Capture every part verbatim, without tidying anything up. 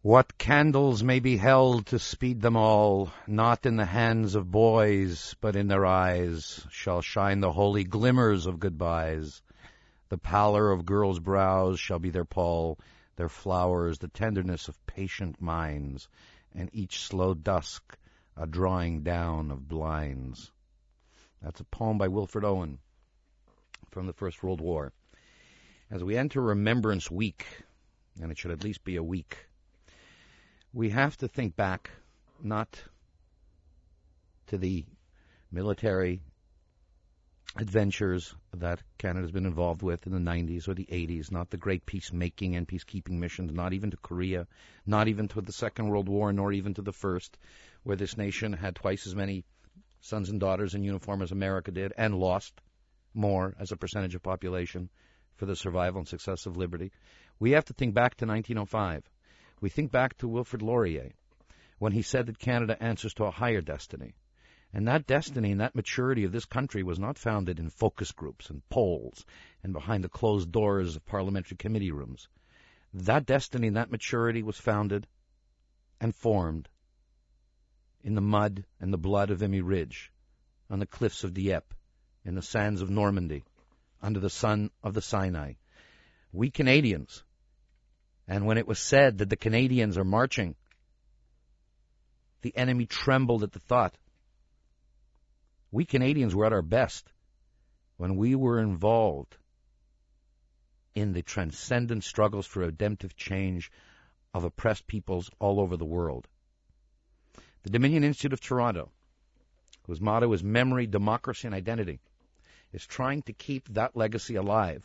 What candles may be held to speed them all, not in the hands of boys, but in their eyes, shall shine the holy glimmers of goodbyes. The pallor of girls' brows shall be their pall, their flowers the tenderness of patient minds, and each slow dusk a drawing down of blinds. That's a poem by Wilfred Owen from the First World War. As we enter Remembrance Week, and it should at least be a week, we have to think back not to the military adventures that Canada's been involved with in the nineties or the eighties, not the great peacemaking and peacekeeping missions, not even to Korea, not even to the Second World War, nor even to the First, where this nation had twice as many sons and daughters in uniform as America did, and lost more as a percentage of population for the survival and success of liberty. We have to think back to nineteen oh five. We think back to Wilfrid Laurier, when he said that Canada answers to a higher destiny. And that destiny and that maturity of this country was not founded in focus groups and polls and behind the closed doors of parliamentary committee rooms. That destiny and that maturity was founded and formed in the mud and the blood of Vimy Ridge, on the cliffs of Dieppe, in the sands of Normandy, under the sun of the Sinai. We Canadians, and when it was said that the Canadians are marching, the enemy trembled at the thought. We Canadians were at our best when we were involved in the transcendent struggles for redemptive change of oppressed peoples all over the world. The Dominion Institute of Toronto, whose motto is Memory, Democracy, and Identity, is trying to keep that legacy alive.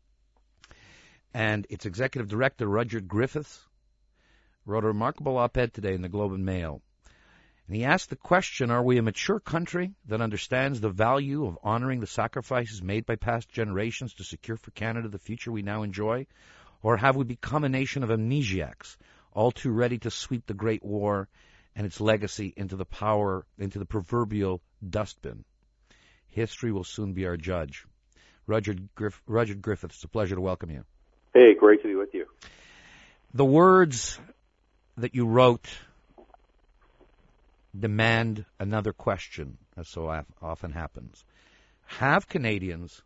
And its executive director, Rudyard Griffiths, wrote a remarkable op-ed today in the Globe and Mail. And he asked the question, are we a mature country that understands the value of honoring the sacrifices made by past generations to secure for Canada the future we now enjoy? Or have we become a nation of amnesiacs, all too ready to sweep the Great War and its legacy into the power, into the proverbial dustbin? History will soon be our judge. Rudyard, Griff, Rudyard Griffiths, it's a pleasure to welcome you. Hey, great to be with you. The words that you wrote demand another question, as so often happens. Have Canadians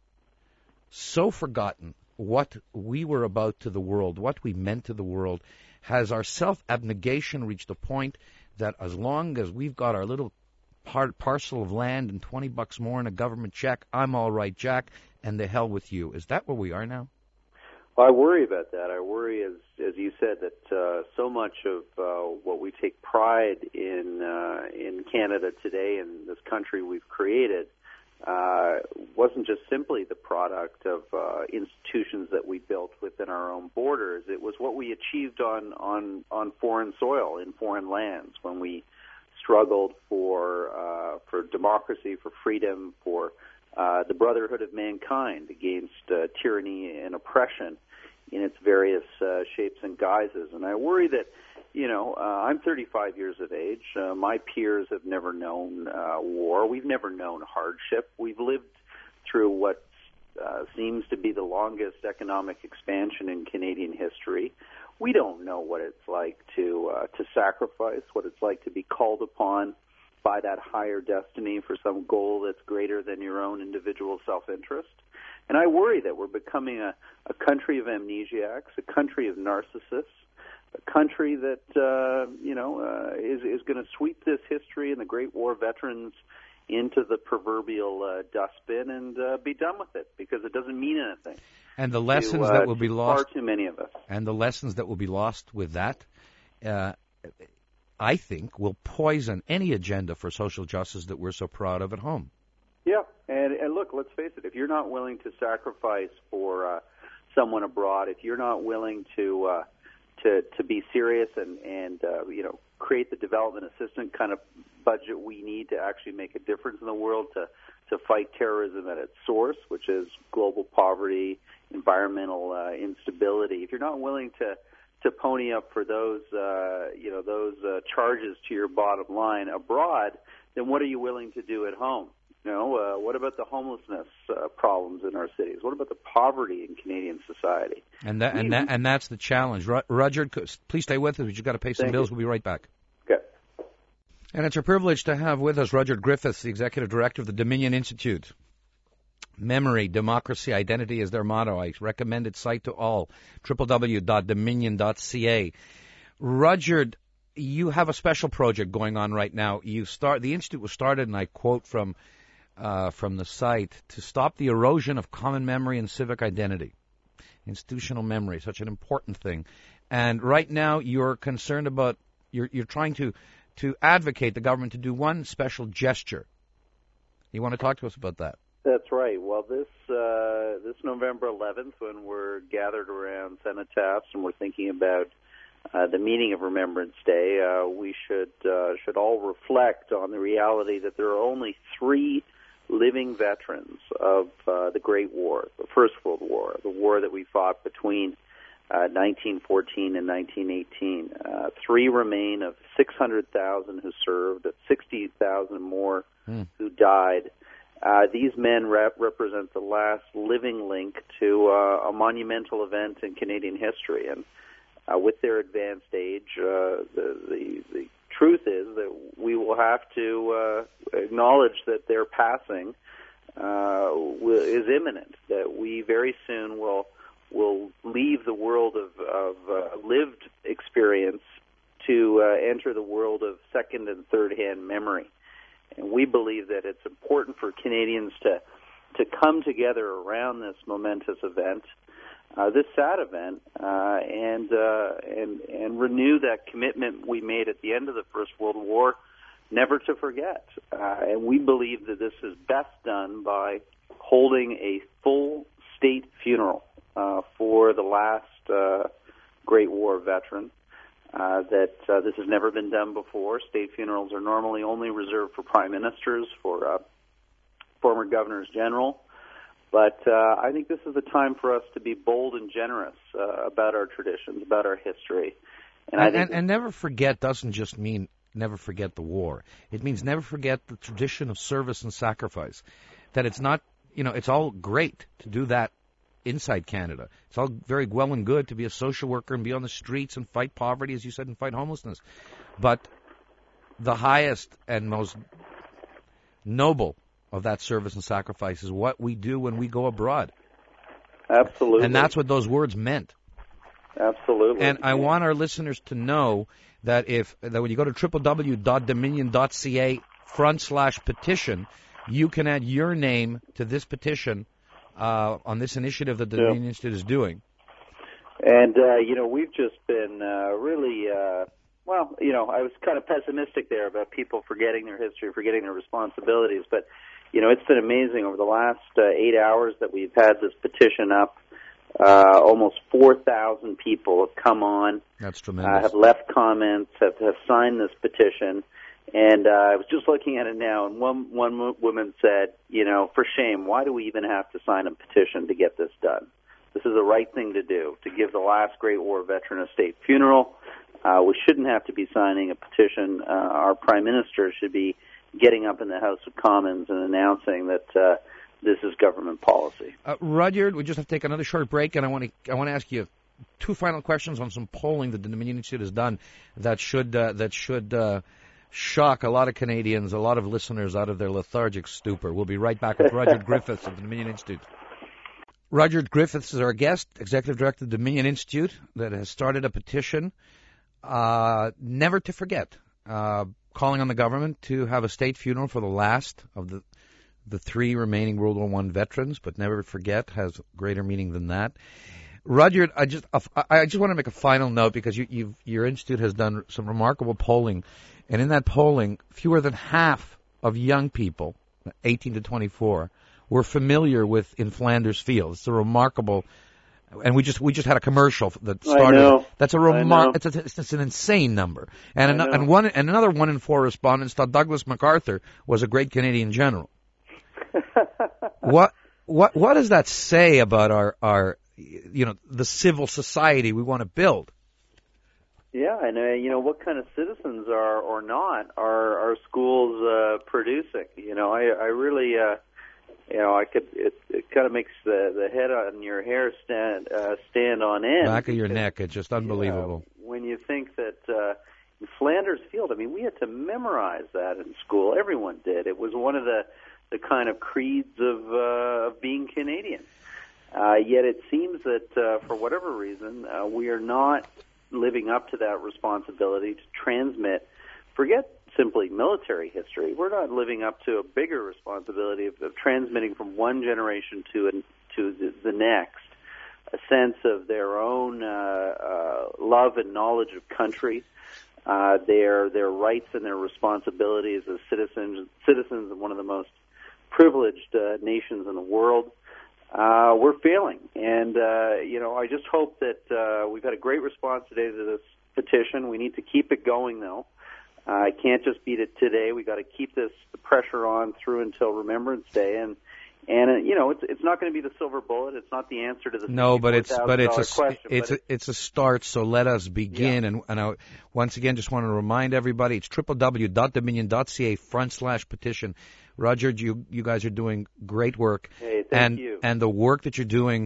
so forgotten what we were about to the world, what we meant to the world? Has our self-abnegation reached a point that as long as we've got our little par- parcel of land and twenty bucks more in a government check, I'm all right, Jack, and the hell with you? Is that where we are now? Well, I worry about that. I worry, as as you said, that uh, so much of uh, what we take pride in uh, in Canada today, and this country we've created, uh, wasn't just simply the product of uh, institutions that we built within our own borders. It was what we achieved on on, on foreign soil, in foreign lands, when we struggled for uh, for democracy, for freedom, for Uh, the brotherhood of mankind against uh, tyranny and oppression in its various uh, shapes and guises. And I worry that, you know, uh, I'm thirty-five years of age. Uh, my peers have never known uh, war. We've never known hardship. We've lived through what uh, seems to be the longest economic expansion in Canadian history. We don't know what it's like to uh, to sacrifice, what it's like to be called upon by that higher destiny for some goal that's greater than your own individual self-interest. And I worry that we're becoming a, a country of amnesiacs, a country of narcissists, a country that, uh, you know, uh, is, is going to sweep this history and the Great War veterans into the proverbial uh, dustbin and uh, be done with it, because it doesn't mean anything. And the lessons to, uh, that will be lost, far too many of us. And the lessons that will be lost with that, uh, I think, will poison any agenda for social justice that we're so proud of at home. Yeah, and, and look, let's face it, if you're not willing to sacrifice for uh, someone abroad, if you're not willing to uh, to to be serious and, and uh, you know, create the development assistance kind of budget we need to actually make a difference in the world, to, to fight terrorism at its source, which is global poverty, environmental uh, instability, if you're not willing to to pony up for those, uh, you know, those uh, charges to your bottom line abroad, then what are you willing to do at home? You know, uh, what about the homelessness uh, problems in our cities? What about the poverty in Canadian society? And that, and that, and that's the challenge. Rudyard, please stay with us. We've got to pay some Thank bills. you. We'll be right back. Okay. And it's a privilege to have with us Rudyard Griffiths, the executive director of the Dominion Institute. Memory, democracy, identity is their motto. I recommend its site to all. w w w dot dominion dot c a. Rudyard, you have a special project going on right now. You start the institute was started, and I quote from uh, from the site, to stop the erosion of common memory and civic identity. Institutional memory, such an important thing. And right now, you're concerned about you're you're trying to to advocate the government to do one special gesture. You want to talk to us about that? That's right. Well, this uh, this November eleventh, when we're gathered around cenotaphs and we're thinking about uh, the meaning of Remembrance Day, uh, we should uh, should all reflect on the reality that there are only three living veterans of uh, the Great War, the First World War, the war that we fought between uh, nineteen fourteen and nineteen eighteen. Uh, three remain of six hundred thousand who served, sixty thousand more mm. who died. Uh, these men rep- represent the last living link to uh, a monumental event in Canadian history, and uh, with their advanced age, uh, the, the the truth is that we will have to uh, acknowledge that their passing uh, is imminent. That we very soon will will leave the world of, of uh, lived experience to uh, enter the world of second and third hand memory. And we believe that it's important for Canadians to to come together around this momentous event, uh, this sad event, uh, and uh, and and renew that commitment we made at the end of the First World War, never to forget. Uh, and we believe that this is best done by holding a full state funeral uh, for the last uh, Great War veteran. Uh, that uh, this has never been done before. State funerals are normally only reserved for prime ministers, for uh, former governors general. But uh, I think this is a time for us to be bold and generous uh, about our traditions, about our history. And, and, I think and, and never forget doesn't just mean never forget the war. It means never forget the tradition of service and sacrifice. That it's not, you know, it's all great to do that inside Canada. It's all very well and good to be a social worker and be on the streets and fight poverty, as you said, and fight homelessness. But the highest and most noble of that service and sacrifice is what we do when we go abroad. Absolutely. And that's what those words meant. Absolutely. And I want our listeners to know that if that when you go to w w w dot dominion dot c a front slash petition, you can add your name to this petition Uh, on this initiative that the yeah. Dominion Institute is doing. And, uh, you know, we've just been uh, really, uh, well, you know, I was kind of pessimistic there about people forgetting their history, forgetting their responsibilities. But, you know, it's been amazing over the last uh, eight hours that we've had this petition up. Uh, almost four thousand people have come on. That's tremendous. Uh, have left comments, have, have signed this petition. And uh, I was just looking at it now, and one one woman said, you know, for shame, why do we even have to sign a petition to get this done? This is the right thing to do, to give the last Great War veteran a state funeral. Uh, we shouldn't have to be signing a petition. Uh, our Prime Minister should be getting up in the House of Commons and announcing that uh, this is government policy. Uh, Rudyard, we just have to take another short break, and I want to I want to ask you two final questions on some polling that the Dominion Institute has done that should uh, that should. Uh, shock a lot of Canadians, a lot of listeners out of their lethargic stupor. We'll be right back with Rudyard Griffiths of the Dominion Institute. Rudyard Griffiths is our guest, Executive Director of the Dominion Institute, that has started a petition, uh, never to forget, uh, calling on the government to have a state funeral for the last of the the three remaining World War One veterans, but never forget has greater meaning than that. Rudyard, I just I just want to make a final note because you, you've, your institute has done some remarkable polling. And in that polling, fewer than half of young people, eighteen to twenty-four, were familiar with In Flanders Fields. It's a remarkable, and we just we just had a commercial that started. I know. That's a remar- it's, a, it's, it's an insane number. And an, and one and another one in four respondents thought Douglas MacArthur was a great Canadian general. what what what does that say about our our you know the civil society we want to build? Yeah, and uh, you know, what kind of citizens are or not are our schools uh, producing? You know, I, I really, uh, you know, I could. It, it kind of makes the the head on your hair stand uh, stand on end. Back of your neck, it's just unbelievable. Yeah, when you think that uh, in Flanders Field, I mean, we had to memorize that in school. Everyone did. It was one of the the kind of creeds of uh, of being Canadian. Uh, yet it seems that uh, for whatever reason, uh, we are not living up to that responsibility to transmit, forget simply military history, we're not living up to a bigger responsibility of, of transmitting from one generation to an, to the, the next a sense of their own uh, uh, love and knowledge of country, uh, their their rights and their responsibilities as citizens citizens of one of the most privileged uh, nations in the world. Uh, we're failing, and uh, you know, I just hope that uh, we've had a great response today to this petition. We need to keep it going, though. Uh, I can't just beat it today. We got to keep this the pressure on through until Remembrance Day, and and uh, you know, it's it's not going to be the silver bullet. It's not the answer to the no, but it's but it's a question, it's but a it's a start. So let us begin. Yeah. And and I once again just want to remind everybody, it's w w w dot dominion dot c a front slash petition. Roger, you you guys are doing great work. Hey, thank and, you. And the work that you're doing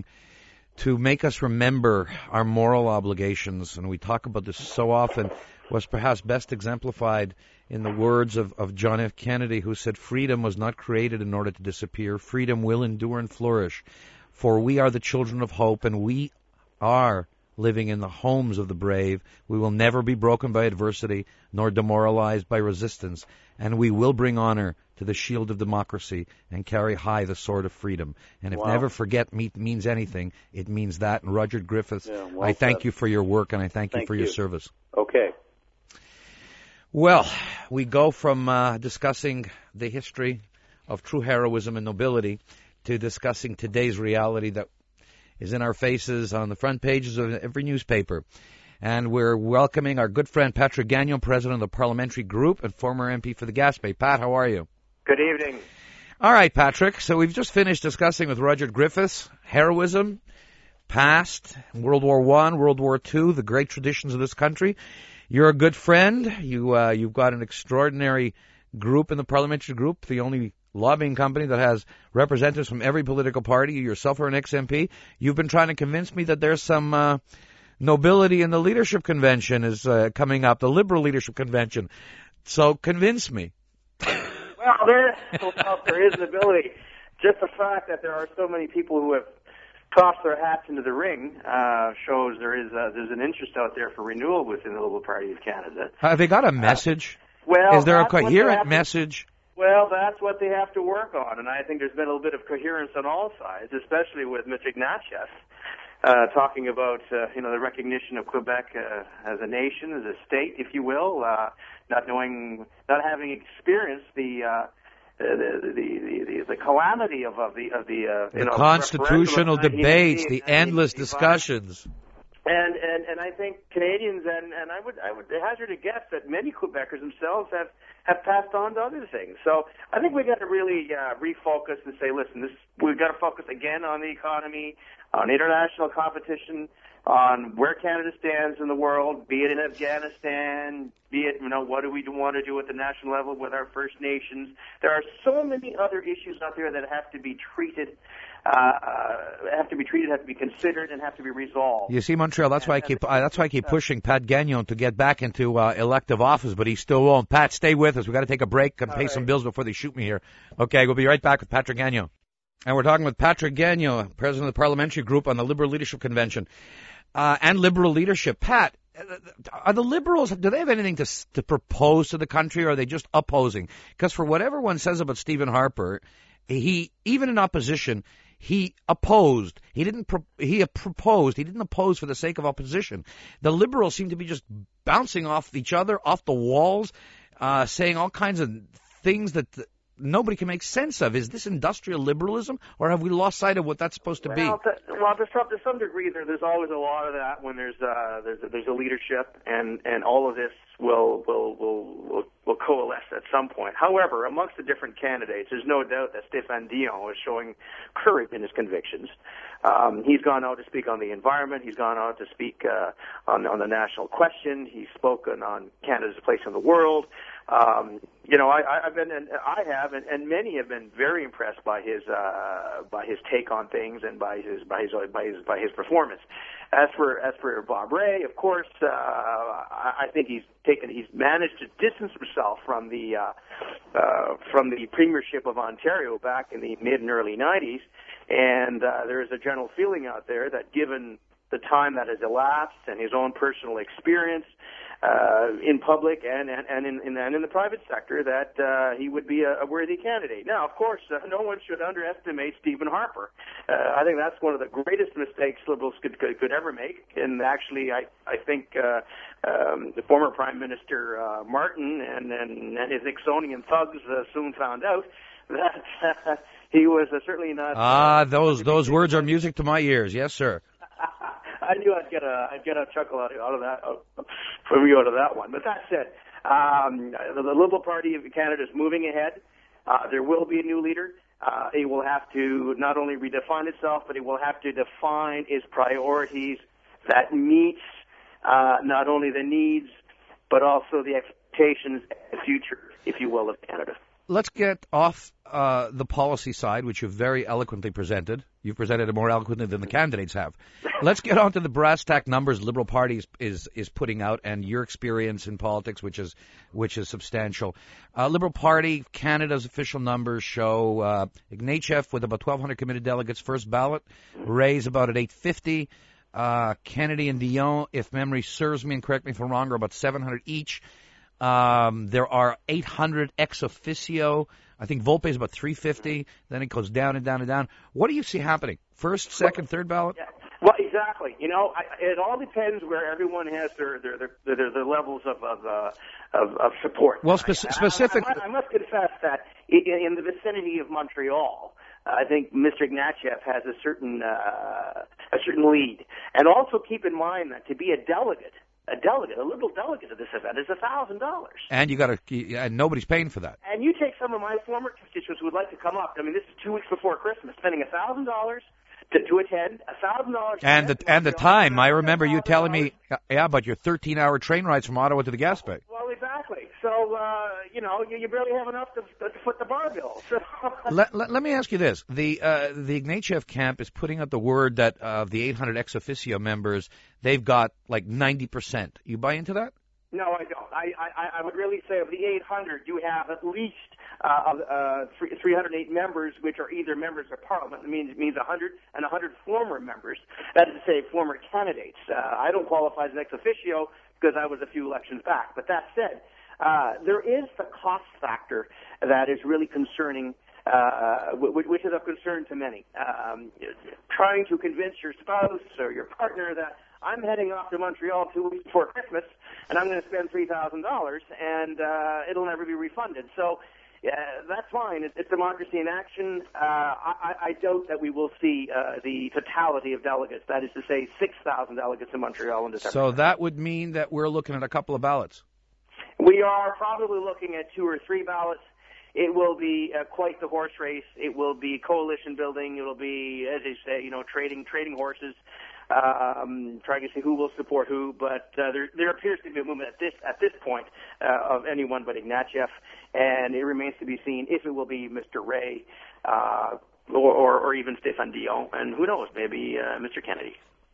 to make us remember our moral obligations, and we talk about this so often, was perhaps best exemplified in the words of, of John F. Kennedy, who said, "Freedom was not created in order to disappear. Freedom will endure and flourish, for we are the children of hope, and we are living in the homes of the brave. We will never be broken by adversity, nor demoralized by resistance, and we will bring honor to the shield of democracy and carry high the sword of freedom." And if wow. never forget me, means anything, it means that. And Roger Griffiths, yeah, well I thank said. you for your work, and I thank, thank you for you. your service. Okay. Well, we go from uh, discussing the history of true heroism and nobility to discussing today's reality that is in our faces on the front pages of every newspaper. And we're welcoming our good friend Patrick Gagnon, president of the Parliamentary Group and former M P for the Gaspé. Pat, how are you? Good evening. All right, Patrick. So we've just finished discussing with Roger Griffiths heroism, past, World War One, World War Two, the great traditions of this country. You're a good friend. You, uh, you've got an extraordinary group in the Parliamentary Group, the only lobbying company that has representatives from every political party. You yourself are an ex-M P. You've been trying to convince me that there's some uh, nobility in the leadership convention is uh, coming up, the Liberal Leadership Convention. So convince me. Well, there, well, there is nobility. Just the fact that there are so many people who have tossed their hats into the ring uh, shows there is uh, there's an interest out there for renewal within the Liberal Party of Canada. Have they got a message? Uh, well, is there a coherent message? Well, that's what they have to work on, and I think there's been a little bit of coherence on all sides, especially with Mister Ignatieff uh, talking about uh, you know the recognition of Quebec uh, as a nation, as a state, if you will, uh, not knowing, not having experienced the. Uh, The, the, the, the, the calamity of, of the of the, uh, the you know, constitutional debates, the endless discussions, and and and I think Canadians and and I would I would hazard a guess that many Quebecers themselves have have passed on to other things. So I think we got to really uh, refocus and say, listen, this we've got to focus again on the economy, on international competition, on where Canada stands in the world, be it in Afghanistan, be it, you know, what do we want to do at the national level with our First Nations. There are so many other issues out there that have to be treated, uh, uh, have to be treated, have to be considered, and have to be resolved. You see, Montreal, that's and, why I keep uh, that's why I keep pushing Pat Gagnon to get back into uh, elective office, but he still won't. Pat, stay with us. We've got to take a break and All pay right. some bills before they shoot me here. Okay, we'll be right back with Patrick Gagnon. And we're talking with Patrick Gagnon, president of the Parliamentary Group on the Liberal Leadership Convention. Uh, and liberal leadership. Pat, are the Liberals, do they have anything to to propose to the country, or are they just opposing? Because for whatever one says about Stephen Harper, he, even in opposition, he opposed. He didn't, pro- he proposed. He didn't oppose for the sake of opposition. The Liberals seem to be just bouncing off each other, off the walls, uh, saying all kinds of things that nobody can make sense of. Is this industrial liberalism, or have we lost sight of what that's supposed to well, be? To, well, to some, to some degree, there, there's always a lot of that when there's uh, there's a, there's a leadership, and, and all of this will will will will will coalesce at some point. However, amongst the different candidates, there's no doubt that Stéphane Dion is showing courage in his convictions. Um, he's gone out to speak on the environment. He's gone out to speak uh, on, on the national question. He's spoken on Canada's place in the world. Um, you know, I, I've been, and I have, and, and many have been very impressed by his uh, by his take on things and by his by his by his by his performance. As for as for Bob Rae, of course, uh, I think he's taken he's managed to distance himself from the uh, uh, from the premiership of Ontario back in the mid and early nineties, and uh, there is a general feeling out there that given the time that has elapsed and his own personal experience uh, in public and and, and, in, in, and in the private sector, that uh, he would be a, a worthy candidate. Now, of course, uh, no one should underestimate Stephen Harper. Uh, I think that's one of the greatest mistakes Liberals could could, could ever make. And actually, I I think uh, um, the former Prime Minister uh, Martin and, and and his Nixonian thugs uh, soon found out that uh, he was uh, certainly not. Ah, uh, those those words are music to my ears. Yes, sir. I knew I'd get a I'd get a chuckle out of, out of that uh, from you out of that one. But that said, um, the, the Liberal Party of Canada is moving ahead. Uh, there will be a new leader. Uh, it will have to not only redefine itself, but it will have to define its priorities that meets uh, not only the needs, but also the expectations and the future, if you will, of Canada. Let's get off uh, the policy side, which you've very eloquently presented. You've presented it more eloquently than the candidates have. Let's get on to the brass tack numbers Liberal Party is, is, is putting out and your experience in politics, which is which is substantial. Uh, Liberal Party, Canada's official numbers show uh, Ignatieff with about twelve hundred committed delegates, first ballot. Rae's about at eight fifty. Uh, Kennedy and Dion, if memory serves me, and correct me if I'm wrong, are about seven hundred each. Um, there are eight hundred ex officio. I think Volpe is about three fifty. Then it goes down and down and down. What do you see happening? First, second, third ballot? Yeah. Well, exactly. You know, I, it all depends where everyone has their their their, their, their levels of of, uh, of of support. Well, speci- specific. I, I, I must confess that in, in the vicinity of Montreal, I think Mister Ignatieff has a certain uh, a certain lead. And also keep in mind that to be a delegate. A delegate, a Liberal delegate at this event is a thousand dollars. And you got to, and nobody's paying for that. And you take some of my former constituents who would like to come up. I mean, this is two weeks before Christmas, spending a thousand dollars to to attend, a thousand dollars. And the and the time. I remember you telling me, yeah, about your thirteen-hour train rides from Ottawa to the Gaspé. Well, exactly. So uh, you know, you, you barely have enough to, to foot the bar bill. So. let, let let me ask you this: the uh, the Ignatieff camp is putting out the word that of uh, the eight hundred ex officio members, they've got like ninety percent. You buy into that? No, I don't. I, I, I would really say of the eight hundred, you have at least uh, uh, three hundred eight members, which are either members of Parliament. It means, it means one hundred and one hundred former members. That is to say, former candidates. Uh, I don't qualify as an ex officio because I was a few elections back. But that said, uh, there is the cost factor that is really concerning, uh, which is of concern to many. Um, trying to convince your spouse or your partner that I'm heading off to Montreal two weeks before Christmas, and I'm going to spend three thousand dollars, and uh, it'll never be refunded. So uh, that's fine. It's, it's democracy in action. Uh, I, I doubt that we will see uh, the totality of delegates, that is to say six thousand delegates in Montreal in December. So that would mean that we're looking at a couple of ballots. We are probably looking at two or three ballots. It will be uh, quite the horse race. It will be coalition building. It will be, as they say, you know, trading trading horses. Um, trying to see who will support who, but uh, there, there appears to be a movement at this at this point uh, of anyone but Ignatieff, and it remains to be seen if it will be Mister Rae uh, or, or, or even Stéphane Dion, and who knows, maybe uh, Mister Kennedy.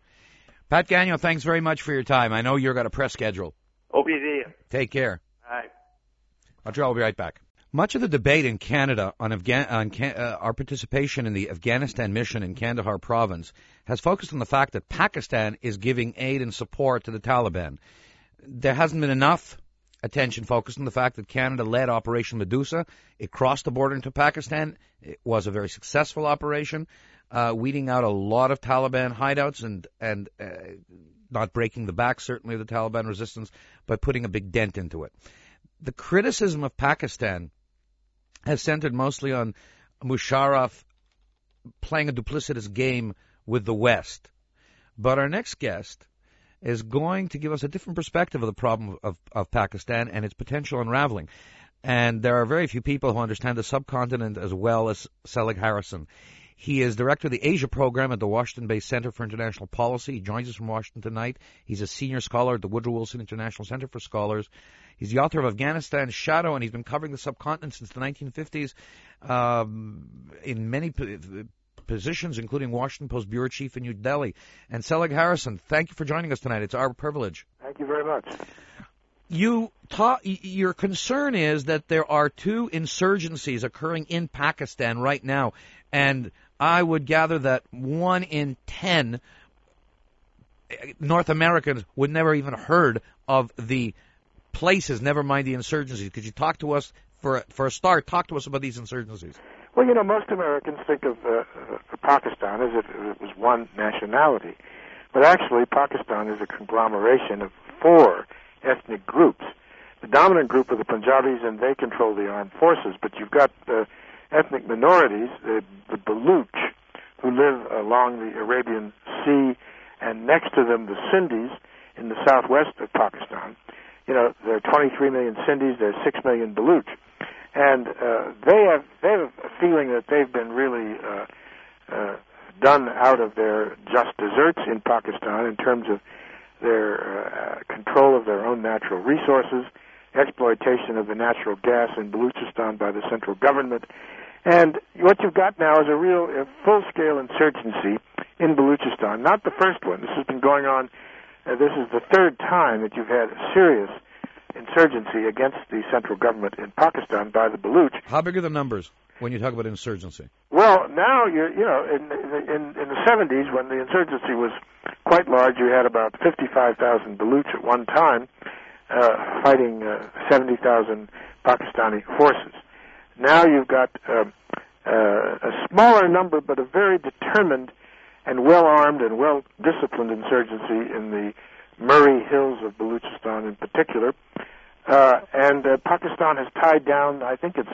Pat Gagnon, thanks very much for your time. I know you've got a press schedule. Hope you see you. Take care. All right. Montreal will be right back. Much of the debate in Canada on, Afga- on Can- uh, our participation in the Afghanistan mission in Kandahar province has focused on the fact that Pakistan is giving aid and support to the Taliban. There hasn't been enough attention focused on the fact that Canada led Operation Medusa. It crossed the border into Pakistan. It was a very successful operation, uh, weeding out a lot of Taliban hideouts and, and uh, not breaking the back, certainly, of the Taliban resistance, but putting a big dent into it. The criticism of Pakistan has centered mostly on Musharraf playing a duplicitous game with the West. But our next guest is going to give us a different perspective of the problem of, of Pakistan and its potential unraveling. And there are very few people who understand the subcontinent as well as Selig Harrison. He is director of the Asia program at the Washington-based Center for International Policy. He joins us from Washington tonight. He's a senior scholar at the Woodrow Wilson International Center for Scholars. He's the author of Afghanistan's Shadow, and he's been covering the subcontinent since the nineteen fifties um, in many p- positions, including Washington Post bureau chief in New Delhi. And Selig Harrison, thank you for joining us tonight. It's our privilege. Thank you very much. You ta- your concern is that there are two insurgencies occurring in Pakistan right now, and I would gather that one in ten North Americans would never even heard of the places, never mind the insurgencies. Could you talk to us, for for a start, talk to us about these insurgencies? Well, you know, most Americans think of uh, Pakistan as if it was one nationality. But actually, Pakistan is a conglomeration of four ethnic groups. The dominant group are the Punjabis, and they control the armed forces. But you've got uh, ethnic minorities, the, the Baluch, who live along the Arabian Sea, and next to them the Sindhis in the southwest of Pakistan. You know, there are twenty-three million Sindhis, there are six million Baluch. And uh, they have they have a feeling that they've been really uh, uh, done out of their just desserts in Pakistan in terms of their uh, control of their own natural resources, exploitation of the natural gas in Baluchistan by the central government. And what you've got now is a real a full-scale insurgency in Baluchistan. Not the first one. This has been going on. Uh, this is the third time that you've had a serious insurgency against the central government in Pakistan by the Baluch. How big are the numbers when you talk about insurgency? Well, now you're, you know, in in in the seventies, when the insurgency was quite large, you had about fifty-five thousand Baluch at one time uh, fighting uh, seventy thousand Pakistani forces. Now you've got uh, uh, a smaller number, but a very determined and well-armed and well-disciplined insurgency in the Murray Hills of Baluchistan in particular. Uh, and uh, Pakistan has tied down, I think it's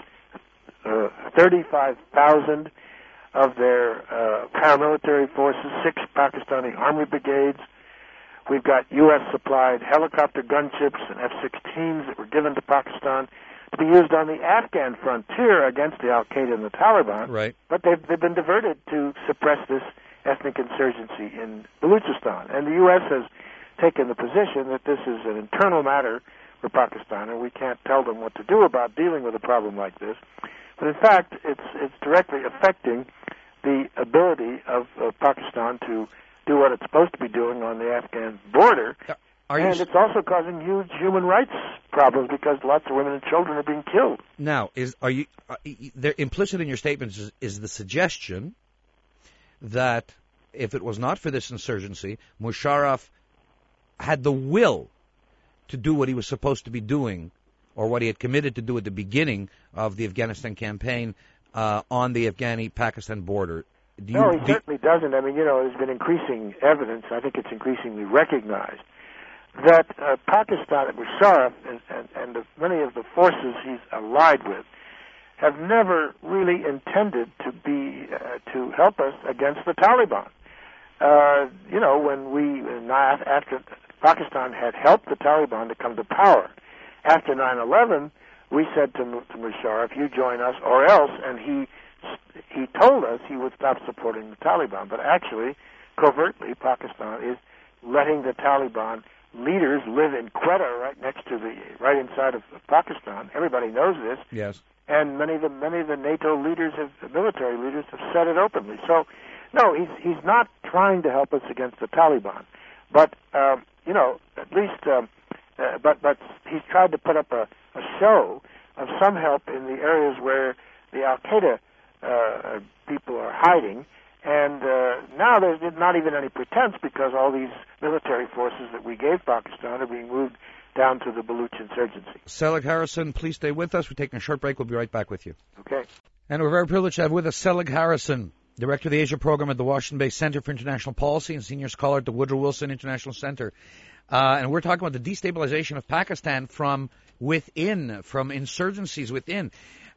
uh, thirty-five thousand of their uh, paramilitary forces, six Pakistani army brigades. We've got U S-supplied helicopter gunships and F sixteens that were given to Pakistan to be used on the Afghan frontier against the Al-Qaeda and the Taliban. Right. But they've, they've been diverted to suppress this ethnic insurgency in Baluchistan. And the U S has taken the position that this is an internal matter for Pakistan, and we can't tell them what to do about dealing with a problem like this. But in fact, it's it's directly affecting the ability of uh, Pakistan to do what it's supposed to be doing on the Afghan border. Are and you... it's also causing huge human rights problems because lots of women and children are being killed. Now, is are you are, there implicit in your statements is, is the suggestion that if it was not for this insurgency, Musharraf had the will to do what he was supposed to be doing, or what he had committed to do at the beginning of the Afghanistan campaign uh, on the Afghani-Pakistan border. Do you, no, he do certainly doesn't. I mean, you know, there's been increasing evidence, I think it's increasingly recognized, that uh, Pakistan, Musharraf, and, and, and the, many of the forces he's allied with, have never really intended to be uh, to help us against the Taliban. Uh, you know, when we, after Pakistan had helped the Taliban to come to power, after nine eleven, we said to, to Musharraf, you join us or else, and he he told us he would stop supporting the Taliban. But actually, covertly, Pakistan is letting the Taliban leaders live in Quetta, right next to the, right inside of Pakistan. Everybody knows this. Yes. And many of the many of the NATO leaders, have, the military leaders, have said it openly. So, no, he's he's not trying to help us against the Taliban, but um, you know, at least, um, uh, but but he's tried to put up a, a show of some help in the areas where the Al Qaeda uh, people are hiding. And uh, now there's not even any pretense because all these military forces that we gave Pakistan are being moved down to the Baluch insurgency. Selig Harrison, please stay with us. We're taking a short break. We'll be right back with you. Okay. And we're very privileged to have with us Selig Harrison, Director of the Asia Program at the Washington-based Center for International Policy and Senior Scholar at the Woodrow Wilson International Center. Uh, and we're talking about the destabilization of Pakistan from within, from insurgencies within.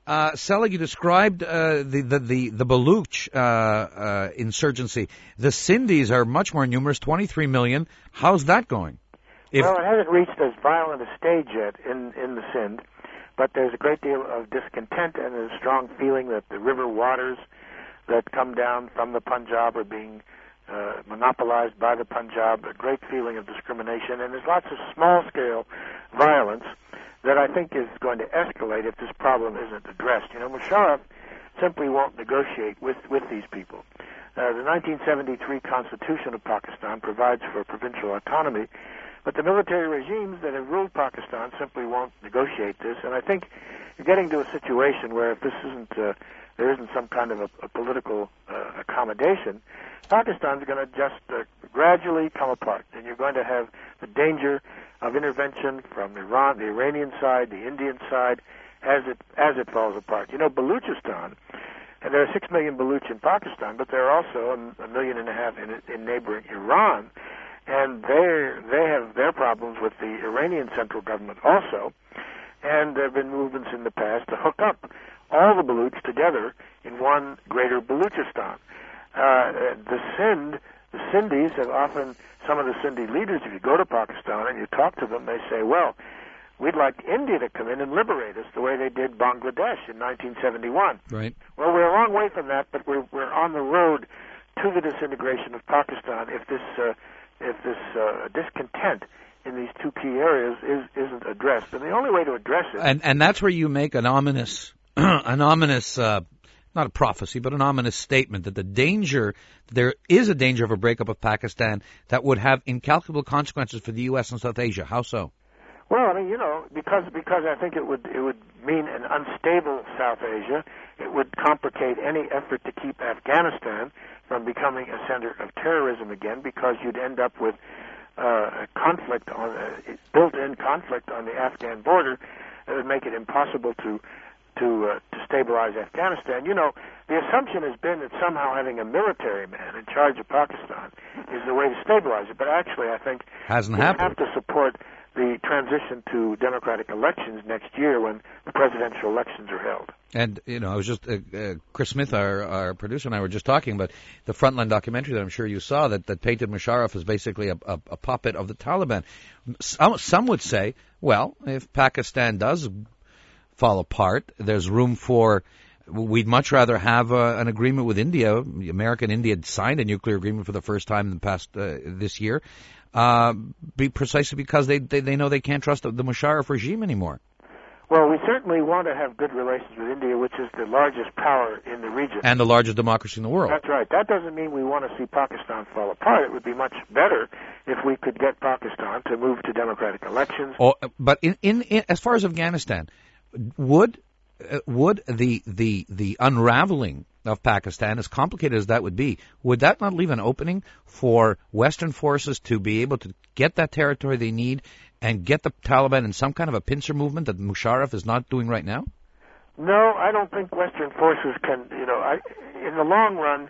Uh, Selig, you described uh, the, the, the, the Baluch uh, uh, insurgency. The Sindhis are much more numerous, twenty-three million. How's that going? If well, it hasn't reached as violent a stage yet in, in the Sindh, but there's a great deal of discontent and a strong feeling that the river waters that come down from the Punjab are being uh, monopolized by the Punjab, a great feeling of discrimination, and there's lots of small-scale violence that I think is going to escalate if this problem isn't addressed. You know, Musharraf simply won't negotiate with, with these people. Uh, the nineteen seventy-three Constitution of Pakistan provides for provincial autonomy, but the military regimes that have ruled Pakistan simply won't negotiate this, and I think you're getting to a situation where if this isn't, uh, there isn't some kind of a, a political uh, accommodation, Pakistan's going to just uh, gradually come apart, and you're going to have the danger of intervention from Iran, the Iranian side, the Indian side, as it as it falls apart. You know, Baluchistan, and there are six million Baluch in Pakistan, but there are also a, a million and a half in, in neighboring Iran, and they they have their problems with the Iranian central government also, and there have been movements in the past to hook up all the Baluch together in one greater Baluchistan. Uh, the Sindh, the Sindhis have often, some of the Sindhi leaders, if you go to Pakistan and you talk to them, they say, well, we'd like India to come in and liberate us the way they did Bangladesh in nineteen seventy-one. Right. Well, we're a long way from that, but we're we're on the road to the disintegration of Pakistan if this uh, if this uh, discontent in these two key areas is isn't addressed. And the only way to address it, and and that's where you make an ominous an ominous. Uh, not a prophecy, but an ominous statement that the danger, there is a danger of a breakup of Pakistan that would have incalculable consequences for the U S and South Asia. How so? Well, I mean, you know, because because I think it would it would mean an unstable South Asia. It would complicate any effort to keep Afghanistan from becoming a center of terrorism again, because you'd end up with uh, a conflict on a built-in conflict on the Afghan border that would make it impossible to. To, uh, to stabilize Afghanistan. You know, the assumption has been that somehow having a military man in charge of Pakistan is the way to stabilize it. But actually, I think hasn't we happened. have to support the transition to democratic elections next year when the presidential elections are held. And, you know, I was just, uh, uh, Chris Smith, our, our producer, and I were just talking about the Frontline documentary that I'm sure you saw that, that painted Musharraf as basically a, a, a puppet of the Taliban. Some, some would say, well, if Pakistan does fall apart, there's room for, we'd much rather have uh, an agreement with India. America and India had signed a nuclear agreement for the first time in the past, uh, this year, uh, be precisely because they, they, they know they can't trust the, the Musharraf regime anymore. Well, we certainly want to have good relations with India, which is the largest power in the region. And the largest democracy in the world. That's right. That doesn't mean we want to see Pakistan fall apart. It would be much better if we could get Pakistan to move to democratic elections. Oh, but in, in, in as far as Afghanistan, Would uh, would the, the the unraveling of Pakistan, as complicated as that would be, would that not leave an opening for Western forces to be able to get that territory they need and get the Taliban in some kind of a pincer movement that Musharraf is not doing right now? No, I don't think Western forces can, you know, I, in the long run,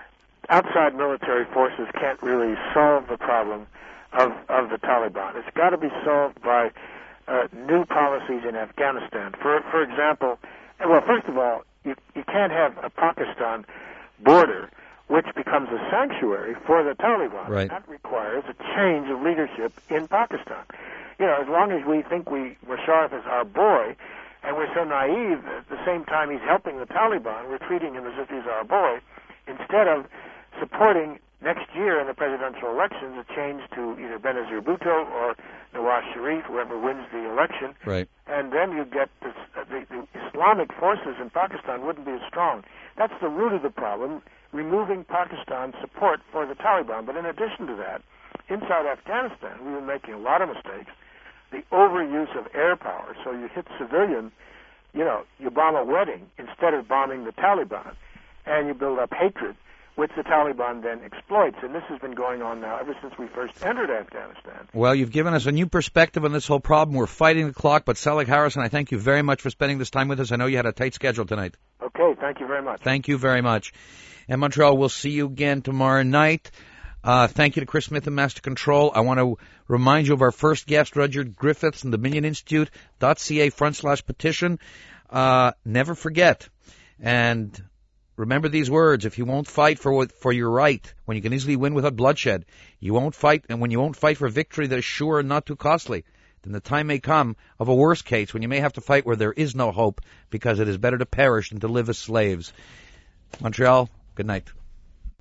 outside military forces can't really solve the problem of, of the Taliban. It's got to be solved by Uh, new policies in Afghanistan. For for example, well, first of all, you, you can't have a Pakistan border which becomes a sanctuary for the Taliban. Right. That requires a change of leadership in Pakistan. You know, as long as we think we Musharraf is our boy, and we're so naive, at the same time he's helping the Taliban, we're treating him as if he's our boy, instead of supporting next year in the presidential elections a change to either Benazir Bhutto or Nawaz Sharif, whoever wins the election. Right. And then you get this, uh, the, the Islamic forces in Pakistan wouldn't be as strong. That's the root of the problem, removing Pakistan's support for the Taliban. But in addition to that, inside Afghanistan, we've been making a lot of mistakes. The overuse of air power, so you hit civilian, you know, you bomb a wedding instead of bombing the Taliban, and you build up hatred, which the Taliban then exploits. And this has been going on now ever since we first entered Afghanistan. Well, you've given us a new perspective on this whole problem. We're fighting the clock, but Selig Harrison, I thank you very much for spending this time with us. I know you had a tight schedule tonight. Okay, thank you very much. Thank you very much. And Montreal, we'll see you again tomorrow night. Uh, thank you to Chris Smith and Master Control. I want to remind you of our first guest, Rudyard Griffiths, and Dominion Institute.ca front slash petition. uh, never forget. And remember these words: if you won't fight for what, for your right, when you can easily win without bloodshed, you won't fight, and when you won't fight for victory that is sure and not too costly, then the time may come of a worse case when you may have to fight where there is no hope, because it is better to perish than to live as slaves. Montreal, good night.